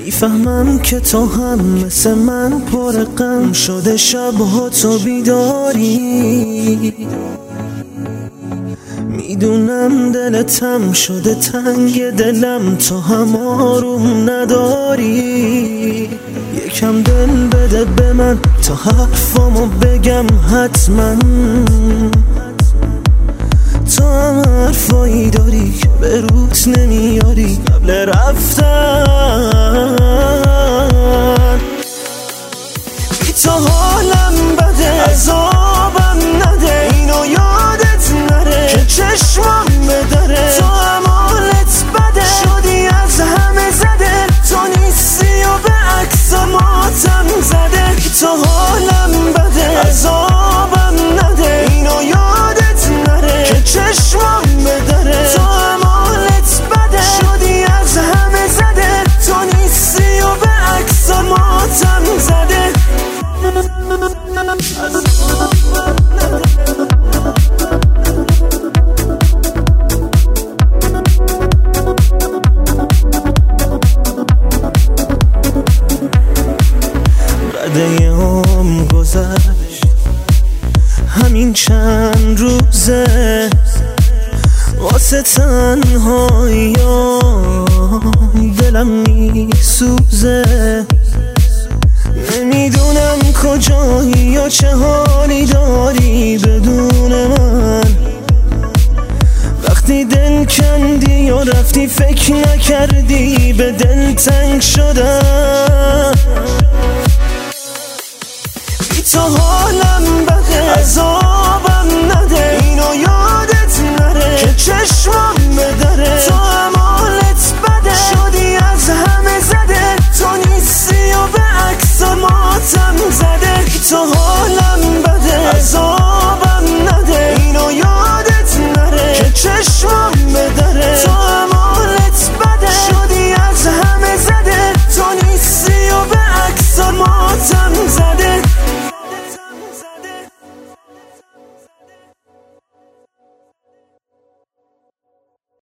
میفهمم که تو هم مثل من پر غم شده، شبها تو بیداری. میدونم دلتم شده تنگ دلم، تو هم آروم نداری. یکم دل بده به من تا حرفامو بگم حتما. تو هم حرفایی داری که به روت نمیاری قبل رفتن. بی تو حالم بده، عذابم نده، اینو یادت نره که چشمم بدره. تو هم حالت بده، شدی از همه زده، تو نیستی و به عکس ماتم زده. بی تو حالم بده، عذابم نده، اینو یادت نره که چشمم بدره. تو هم حالت بده، شدی از همه زده، تو نیستی و به عکس ماتم زده. بعد یوم گذشت همین چند روزه، واسه تنهایی دلم میسوزه. نمیدونم کجایی یا چه حالی داری بدون من. وقتی دل کندی یا رفتی فکر نکردی به دل تنگ شدم. بی تو